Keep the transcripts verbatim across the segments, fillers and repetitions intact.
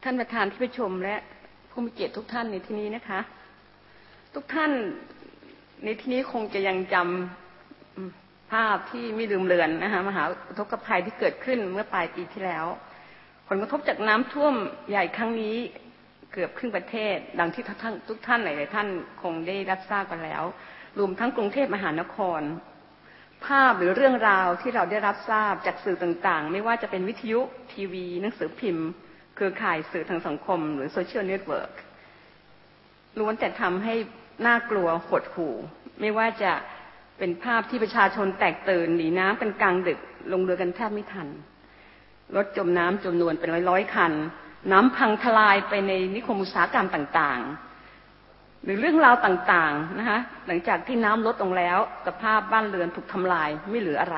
ท่านประธานที่ประชุมและผู้มีเกียรติทุกท่านในที่นี้นะคะทุกท่านในที่นี้คงจะยังจำภาพที่ไม่ลืมเลือนนะคะมหาอุทกภัยที่เกิดขึ้นเมื่อปลายปีที่แล้วผลกระทบจากน้ำท่วมใหญ่ครั้งนี้เกือบครึ่งประเทศดังที่ทุกท่านทุกท่านหลายๆท่านคงได้รับทราบกันแล้วรวมทั้งกรุงเทพมหานครภาพหรือเรื่องราวที่เราได้รับทราบจากสื่อต่างๆไม่ว่าจะเป็นวิทยุทีวีหนังสือพิมพ์เครือข่ายสื่อทางสังคมหรือโซเชียลเน็ตเวิร์กล้วนแต่ทำให้น่ากลัวหดหู่ไม่ว่าจะเป็นภาพที่ประชาชนแตกตื่นหนีน้ำกันกลางดึกลงเรือกันแทบไม่ทันรถจมน้ำจำนวนเป็นร้อยๆคันน้ำพังทลายไปในนิคมอุตสาหกรรมต่างๆหรือเรื่องราวต่างๆนะคะหลังจากที่น้ำลดลงแล้วสภาพบ้านเรือนถูกทำลายไม่เหลืออะไร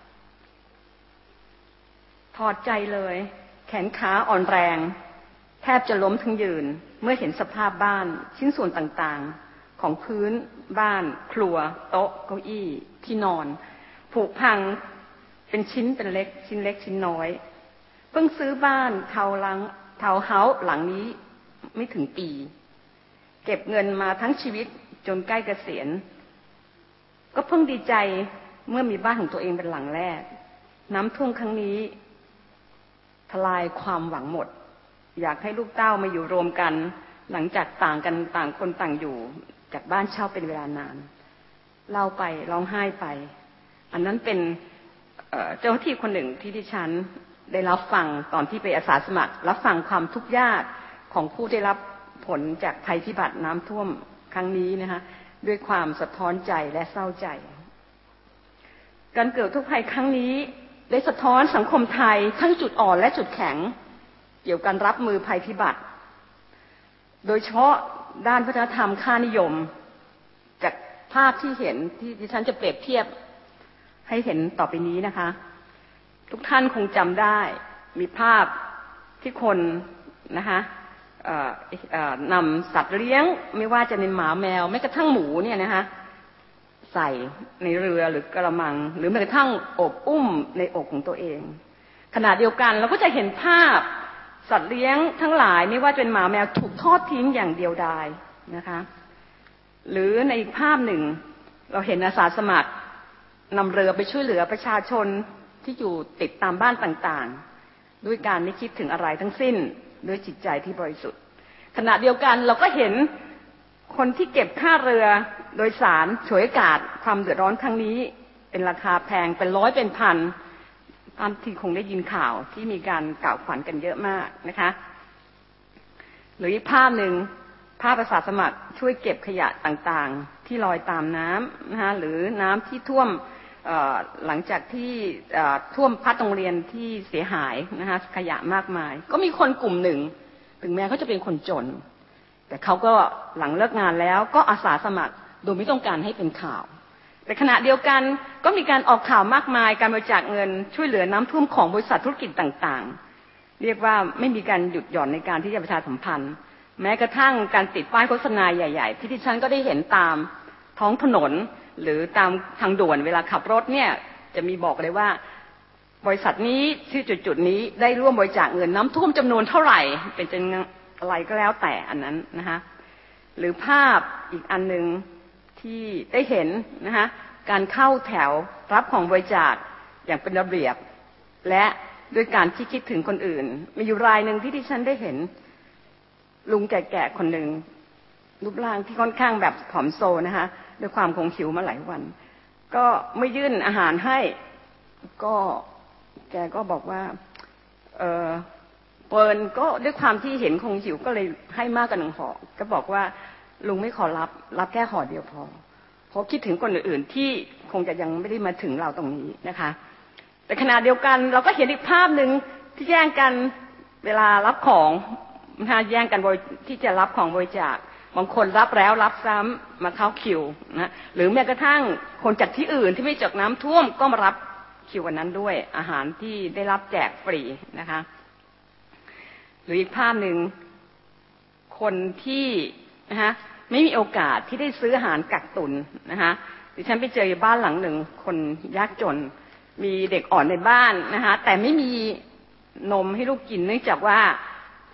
ถอดใจเลยแขนขาอ่อนแรงแทบจะล้มทั้งยืนเมื่อเห็นสภาพบ้านชิ้นส่วนต่างๆของพื้นบ้านครัวโต๊ะเก้าอี้ที่นอนผุพังเป็นชิ้นเป็นเล็กชิ้นเล็กชิ้นน้อยเพิ่งซื้อบ้านเทาหลังเทาเฮาส์หลังนี้ไม่ถึงปีเก็บเงินมาทั้งชีวิตจนใกล้เกษียณก็เพิ่งดีใจเมื่อมีบ้านของตัวเองเป็นหลังแรกน้ำท่วมครั้งนี้ทลายความหวังหมดอยากให้ลูกเต้ามาอยู่รวมกันหลังจากต่างกันต่างคนต่างอยู่จากบ้านเช่าเป็นเวลานานเล่าไปร้องไห้ไปอันนั้นเป็นเจ้าหน้าที่คนหนึ่งที่ดิฉันได้รับฟังตอนที่ไปอาสาสมัครรับฟังความทุกข์ยากของผู้ได้รับผลจากภัยพิบัติน้ำท่วมครั้งนี้นะคะด้วยความสะท้อนใจและเศร้าใจการเกิดทุกภัยครั้งนี้ได้สะท้อนสังคมไทยทั้งจุดอ่อนและจุดแข็งเกี่ยวกับรับมือภัยพิบัติโดยเฉพาะด้านวัฒนธรรมค่านิยมจากภาพที่เห็นที่ดิฉันจะเปรียบเทียบให้เห็นต่อไปนี้นะคะทุกท่านคงจำได้มีภาพที่คนนะคะนำสัตว์เลี้ยงไม่ว่าจะเป็นหมาแมวแม้กระทั่งหมูเนี่ยนะคะใส่ในเรือหรือกระมังหรือแม้กระทั่งอบอุ้มในอกของตัวเองขณะเดียวกันเราก็จะเห็นภาพสัตว์เลี้ยงทั้งหลายไม่ว่าจะเป็นหมาแมวถูกทอดทิ้งอย่างเดียวดายนะคะหรือในอีกภาพหนึ่งเราเห็นอาสาสมัครนำเรือไปช่วยเหลือประชาชนที่อยู่ติดตามบ้านต่างๆด้วยการไม่คิดถึงอะไรทั้งสิ้นด้วยจิตใจที่บริสุทธิ์ขณะเดียวกันเราก็เห็นคนที่เก็บค่าเรือโดยสารฉวยโอกาสความเดือดร้อนครั้งนี้เป็นราคาแพงเป็นร้อยเป็นพันตามที่คงได้ยินข่าวที่มีการกล่าวขวัญกันเยอะมากนะคะหรืออีกภาพหนึ่งภาพอาสาสมัครช่วยเก็บขยะต่างๆที่ลอยตามน้ำนะคะหรือน้ำที่ท่วมหลังจากที่ท่วมพัดโรงเรียนที่เสียหายนะคะขยะมากมายก็มีคนกลุ่มหนึ่งถึงแม้เขาจะเป็นคนจนแต่เขาก็หลังเลิกงานแล้วก็อาสาสมัครโดยไม่ต้องการให้เป็นข่าวแต่ขณะเดียวกันก็มีการออกข่าวมากมายการบริจาคเงินช่วยเหลือน้ำท่วมของบริษัทธุรกิจต่างๆเรียกว่าไม่มีการหยุดหย่อนในการที่จะประชาสัมพันธ์แม้กระทั่งการติดป้ายโฆษณาใหญ่ๆที่ดิฉันก็ได้เห็นตามท้องถนนหรือตามทางด่วนเวลาขับรถเนี่ยจะมีบอกเลยว่าบริษัทนี้ที่จุดๆนี้ได้ร่วมบริจาคเงินน้ำท่วมจำนวนเท่าไหร่เป็นจำนวนอะไรก็แล้วแต่อันนั้นนะคะหรือภาพอีกอันนึงที่ได้เห็นนะคะการเข้าแถวรับของบริจาคอย่างเป็นระเบียบและด้วยการที่คิดถึงคนอื่นมีอยู่รายหนึ่งที่ดิฉันได้เห็นลุงแก่ๆคนหนึ่งรูปร่างที่ค่อนข้างแบบผอมโซนะคะด้วยความคงหิวมาหลายวันก็ไม่ยื่นอาหารให้ก็แกก็บอกว่าเออเปิลก็ด้วยความที่เห็นคงหิวก็เลยให้มากกว่าหนึ่งห่อก็บอกว่าลุงไม่ขอรับรับแค่ห่อเดียวพอเพราะคิดถึงคนอื่นๆที่คงจะยังไม่ได้มาถึงเราตรงนี้นะคะแต่ขณะเดียวกันเราก็เห็นอีกภาพหนึ่งที่แย่งกันเวลารับของนะคะแย่งกันที่จะรับของบริจาคบางคนรับแล้วรับซ้ำมาเข้าคิวนะหรือแม้กระทั่งคนจากที่อื่นที่ไม่จากน้ำท่วมก็มารับคิววันนั้นด้วยอาหารที่ได้รับแจกฟรีนะคะหรืออีกภาพหนึ่งคนที่นะคะไม่มีโอกาสที่ได้ซื้ออาหารกักตุนนะคะดิฉันไปเจอบ้านหลังหนึ่งคนยากจนมีเด็กอ่อนในบ้านนะคะแต่ไม่มีนมให้ลูกกินเนื่องจากว่า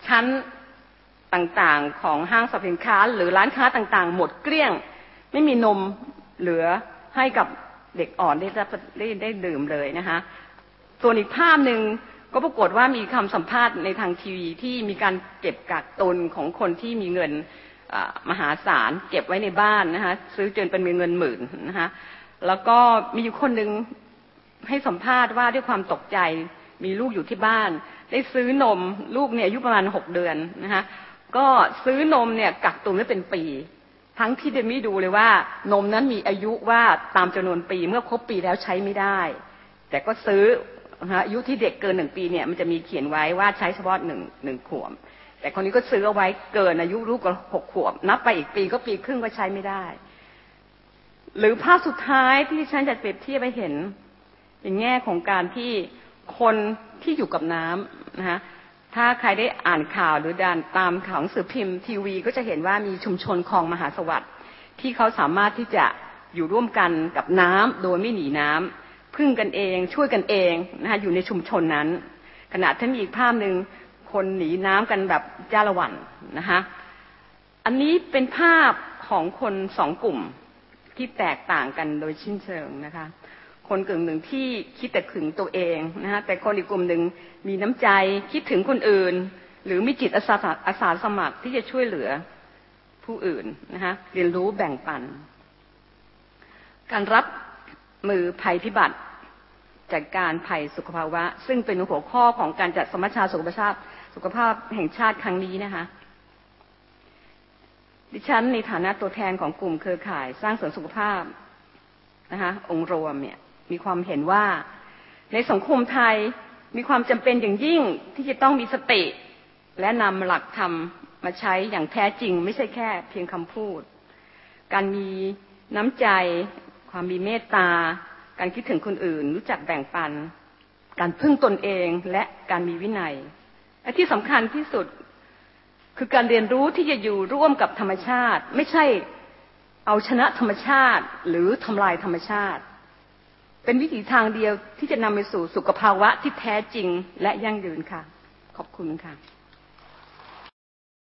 ชั้นต่างๆของห้างสรรพสินค้าหรือร้านค้าต่างๆหมดเกลี้ยงไม่มีนมเหลือให้กับเด็กอ่อนได้ได้ได้ดื่มเลยนะคะส่วนอีกภาพหนึ่งก็ปรากฏว่ามีคำสัมภาษณ์ในทางทีวีที่มีการเก็บกักตุนของคนที่มีเงินมหาศาลเก็บไว้ในบ้านนะคะซื้อจนเป็นเงินหมื่นนะคะแล้วก็มีอยู่คนหนึ่งให้สัมภาษณ์ว่าด้วยความตกใจมีลูกอยู่ที่บ้านได้ซื้อนมลูกเนี่ยอายุประมาณหกเดือนนะคะก็ซื้อนมเนี่ยกักตุนไว้เป็นปีทั้งที่เดมี่ดูเลยว่านมนั้นมีอายุว่าตามจำนวนปีเมื่อครบปีแล้วใช้ไม่ได้แต่ก็ซื้ออายุที่เด็กเกินหนึ่งปีเนี่ยมันจะมีเขียนไว้ว่าใช้เฉพาะหนึ่งหนึ่งขวบแต่คนนี้ก็ซื้อเอาไว้เกินอายุลูกก็หกขวบนับไปอีกปีก็ปีครึ่งก็ใช้ไม่ได้หรือภาพสุดท้ายที่ฉันจะเปรียบเทียบไปเห็นในแง่ของการที่คนที่อยู่กับน้ำนะคะถ้าใครได้อ่านข่าวหรือดานตามข่าวหนังสือพิมพ์ทีวีก็จะเห็นว่ามีชุมชนคลองมหาสวัสดิ์ที่เขาสามารถที่จะอยู่ร่วมกันกับน้ำโดยไม่หนีน้ำพึ่งกันเองช่วยกันเองนะคะอยู่ในชุมชนนั้นขณะที่มีอีกภาพหนึ่งคนหนีน้ำกันแบบจ้าละวันนะคะอันนี้เป็นภาพของคนสองกลุ่มที่แตกต่างกันโดยสิ้นเชิงนะคะคนกลุ่มหนึ่งที่คิดแต่ถึงตัวเองนะคะแต่คนอีกกลุ่มหนึ่งมีน้ำใจคิดถึงคนอื่นหรือมีจิตอาสาอาสาสมัครที่จะช่วยเหลือผู้อื่นนะคะเรียนรู้แบ่งปันการรับมือภัยพิบัติจัดการภัยสุขภาวะซึ่งเป็นหัวข้อของการจัดสมัชชาสุขภาพสุขภาพแห่งชาติครั้งนี้นะคะดิฉันในฐานะตัวแทนของกลุ่มเครือข่ายสร้างเสริมสุขภาพนะคะองค์รวมเนี่ยมีความเห็นว่าในสังคมไทยมีความจำเป็นอย่างยิ่งที่จะต้องมีสติและนำหลักธรรมมาใช้อย่างแท้จริงไม่ใช่แค่เพียงคำพูดการมีน้ำใจความมีเมตตาการคิดถึงคนอื่นรู้จักแบ่งปันการพึ่งตนเองและการมีวินัยและที่สำคัญที่สุดคือการเรียนรู้ที่จะอยู่ร่วมกับธรรมชาติไม่ใช่เอาชนะธรรมชาติหรือทำลายธรรมชาติเป็นวิถีทางเดียวที่จะนำไปสู่สุขภาวะที่แท้จริงและยั่งยืนค่ะขอบคุณค่ะ